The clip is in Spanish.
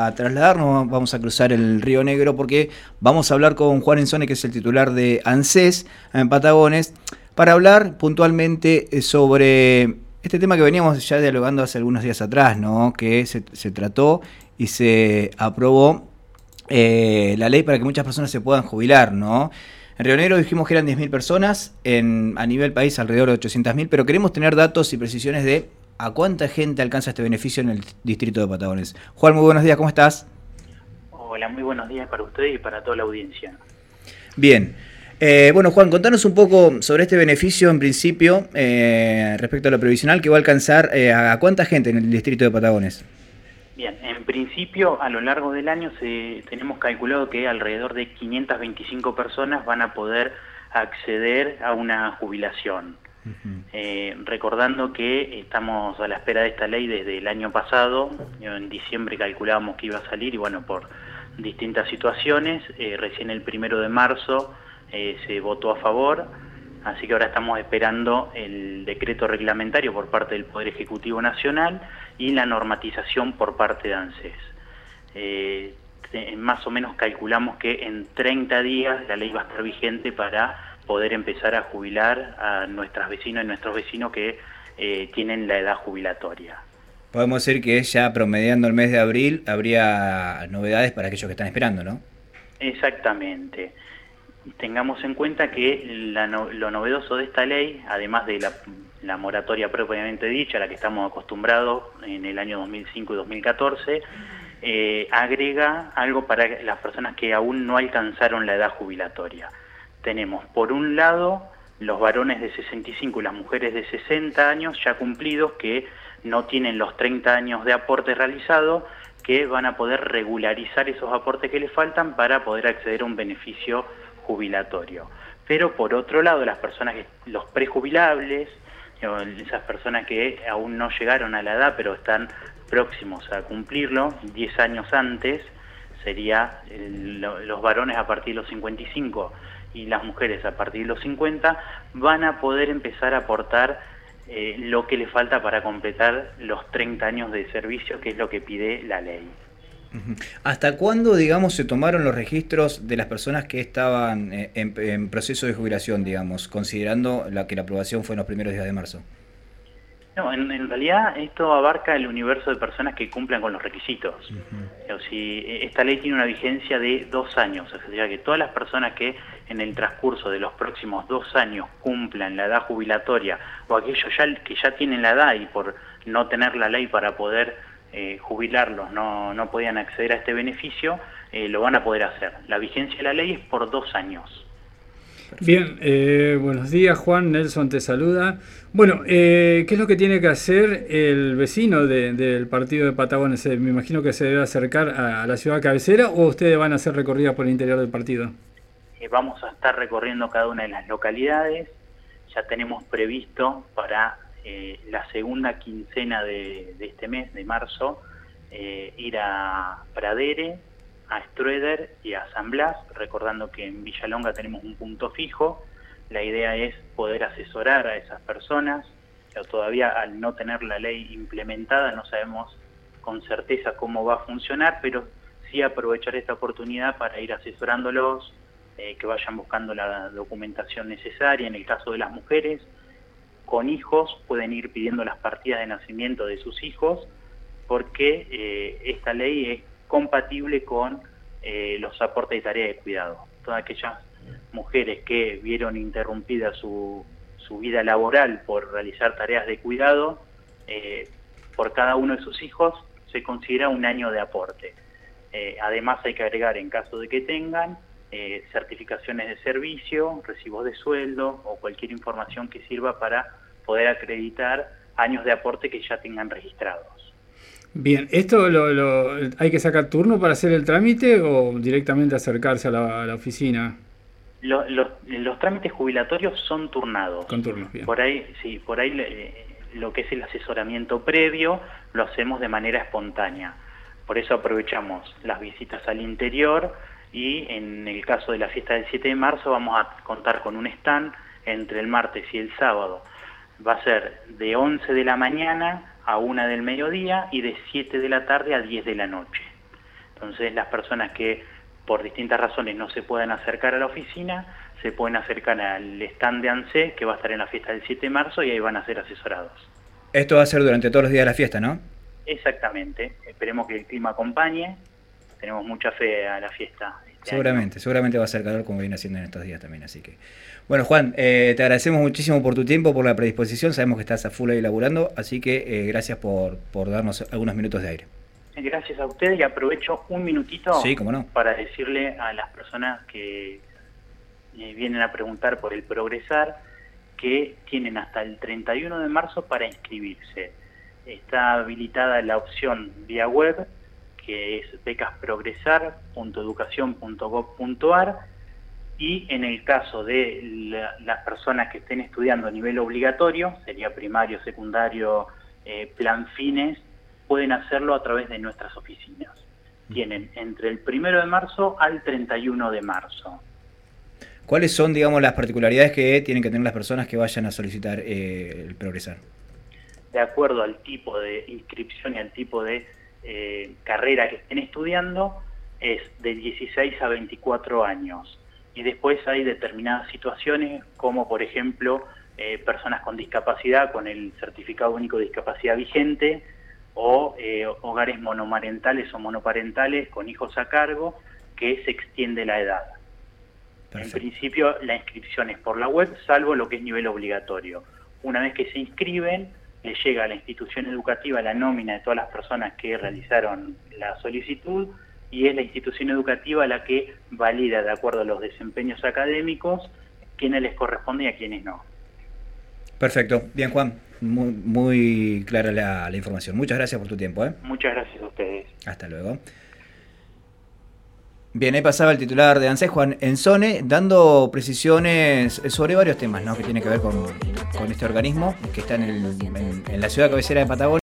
a trasladarnos, vamos a cruzar el Río Negro porque vamos a hablar con Juan Enzone, que es el titular de ANSES en Patagones, para hablar puntualmente sobre este tema que veníamos ya dialogando hace algunos días atrás, ¿no? Que se trató y se aprobó la ley para que muchas personas se puedan jubilar, ¿no? En Río Negro dijimos que eran 10.000 personas, a nivel país alrededor de 800.000, pero queremos tener datos y precisiones de a cuánta gente alcanza este beneficio en el distrito de Patagones. Juan, muy buenos días, ¿cómo estás? Hola, muy buenos días para ustedes y para toda la audiencia. Bien. Bueno, Juan, contanos un poco sobre este beneficio en principio respecto a lo previsional que va a alcanzar a cuánta gente en el distrito de Patagones. Bien, en principio a lo largo del año tenemos calculado que alrededor de 525 personas van a poder acceder a una jubilación. Recordando que estamos a la espera de esta ley desde el año pasado, en diciembre calculábamos que iba a salir y bueno, por distintas situaciones, recién el 1 de marzo se votó a favor, así que ahora estamos esperando el decreto reglamentario por parte del Poder Ejecutivo Nacional y la normatización por parte de ANSES. Más o menos calculamos que en 30 días la ley va a estar vigente para poder empezar a jubilar a nuestras vecinas y nuestros vecinos que tienen la edad jubilatoria. Podemos decir que ya promediando el mes de abril habría novedades para aquellos que están esperando, ¿no? Exactamente. Tengamos en cuenta que lo novedoso de esta ley, además de la moratoria propiamente dicha, a la que estamos acostumbrados en el año 2005 y 2014, agrega algo para las personas que aún no alcanzaron la edad jubilatoria. Tenemos, por un lado, los varones de 65 y las mujeres de 60 años ya cumplidos que no tienen los 30 años de aporte realizado, que van a poder regularizar esos aportes que les faltan para poder acceder a un beneficio jubilatorio. Pero por otro lado, las personas, los prejubilables, esas personas que aún no llegaron a la edad pero están próximos a cumplirlo, 10 años antes, sería los varones a partir de los 55 y las mujeres a partir de los 50, van a poder empezar a aportar lo que les falta para completar los 30 años de servicio, que es lo que pide la ley. ¿Hasta cuándo, digamos, se tomaron los registros de las personas que estaban en proceso de jubilación, digamos, considerando que la aprobación fue en los primeros días de marzo? No, en realidad esto abarca el universo de personas que cumplan con los requisitos. O si esta ley tiene una vigencia de 2 años, o sea que todas las personas que en el transcurso de los próximos 2 años cumplan la edad jubilatoria, o aquellos que ya tienen la edad y por no tener la ley para poder jubilarlos no podían acceder a este beneficio, lo van a poder hacer. La vigencia de la ley es por 2 años. Bien, buenos días Juan, Nelson te saluda. Bueno, ¿qué es lo que tiene que hacer el vecino del partido de Patagones? Me imagino que se debe acercar a la ciudad cabecera o ustedes van a hacer recorridas por el interior del partido. Vamos a estar recorriendo cada una de las localidades, ya tenemos previsto para la segunda quincena de este mes, de marzo, ir a Pradere, a Strueder y a San Blas, recordando que en Villalonga tenemos un punto fijo. La idea es poder asesorar a esas personas, pero todavía al no tener la ley implementada no sabemos con certeza cómo va a funcionar, pero sí aprovechar esta oportunidad para ir asesorándolos, que vayan buscando la documentación necesaria. En el caso de las mujeres con hijos pueden ir pidiendo las partidas de nacimiento de sus hijos, porque esta ley es compatible con los aportes de tarea de cuidado. Todas aquellas mujeres que vieron interrumpida su vida laboral por realizar tareas de cuidado, por cada uno de sus hijos se considera un año de aporte. Además hay que agregar, en caso de que tengan, certificaciones de servicio, recibos de sueldo o cualquier información que sirva para poder acreditar años de aporte que ya tengan registrados. Bien, ¿esto hay que sacar turno para hacer el trámite o directamente acercarse a la oficina? Los trámites jubilatorios son turnados. Con turnos, bien. Por ahí lo que es el asesoramiento previo lo hacemos de manera espontánea. Por eso aprovechamos las visitas al interior y en el caso de la fiesta del 7 de marzo vamos a contar con un stand entre el martes y el sábado. Va a ser de 11 de la mañana a 1 del mediodía y de 7 de la tarde a 10 de la noche. Entonces las personas que por distintas razones no se pueden acercar a la oficina, se pueden acercar al stand de ANSES, que va a estar en la fiesta del 7 de marzo, y ahí van a ser asesorados. Esto va a ser durante todos los días de la fiesta, ¿no? Exactamente. Esperemos que el clima acompañe. Tenemos mucha fe a la fiesta. Seguramente va a ser calor como viene haciendo en estos días también, así que... Bueno, Juan, te agradecemos muchísimo por tu tiempo, por la predisposición, sabemos que estás a full ahí laburando, así que gracias por darnos algunos minutos de aire. Gracias a ustedes, y aprovecho un minutito para decirle a las personas que vienen a preguntar por el Progresar que tienen hasta el 31 de marzo para inscribirse. Está habilitada la opción vía web, que es becasprogresar.educacion.gov.ar, y en el caso de las personas que estén estudiando a nivel obligatorio, sería primario, secundario, plan fines, pueden hacerlo a través de nuestras oficinas. Tienen entre el 1 de marzo al 31 de marzo. ¿Cuáles son, digamos, las particularidades que tienen que tener las personas que vayan a solicitar el Progresar? De acuerdo al tipo de inscripción y al tipo de carrera que estén estudiando, es de 16 a 24 años. Y después hay determinadas situaciones, como por ejemplo, personas con discapacidad, con el certificado único de discapacidad vigente, o hogares monomarentales o monoparentales con hijos a cargo, que se extiende la edad. Perfecto. En principio la inscripción es por la web, salvo lo que es nivel obligatorio. Una vez que se inscriben, le llega a la institución educativa la nómina de todas las personas que realizaron la solicitud, y es la institución educativa la que valida, de acuerdo a los desempeños académicos, quiénes les corresponde y a quiénes no. Perfecto. Bien, Juan. Muy clara la información. Muchas gracias por tu tiempo. Muchas gracias a ustedes. Hasta luego. Bien, ahí pasaba el titular de ANSES, Juan Enzone, dando precisiones sobre varios temas, ¿no?, que tienen que ver con este organismo que está en la ciudad cabecera de Patagonia.